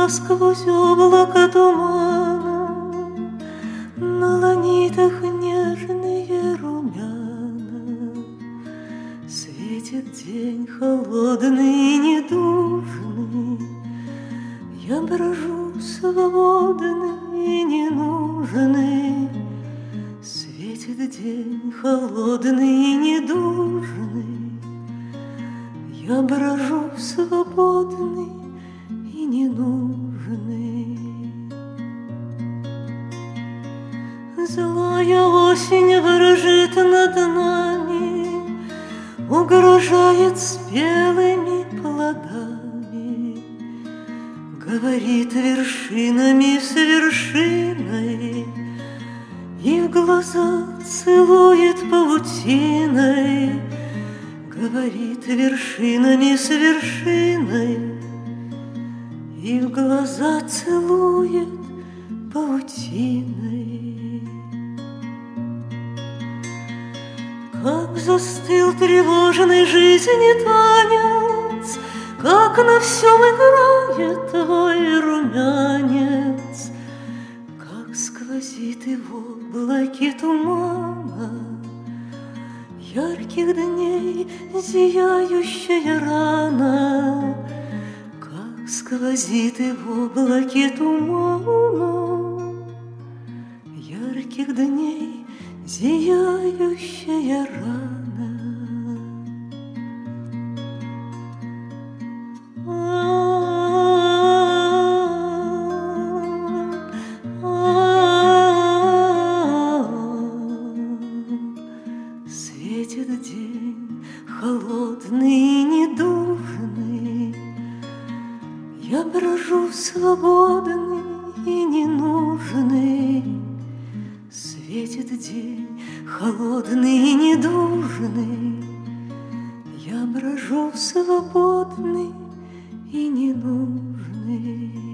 сквозь облако тумана на ланитах нежные румяна. Светит день холодный и недужный, я брожу свободный и ненужный. Светит день холодный и недужный, я брожу свободный и ненужный. Злая осень ворожит над нами, угрожает спелыми плодами, говорит вершинами с вершиной и в глаза целует паутиной. Говорит вершинами с вершиной и в глаза целует паутиной. Как застыл тревожный жизни танец, как на всем играет твой румянец, как сквозит и в облаке тумана ярких дней зияющая рана, как сквозит и в облаке тумана ярких дней зияющая рана. Светит день холодный и недужный, я брожу свободный и ненужный. Светит день холодный и недужный, я брожу свободный и ненужный.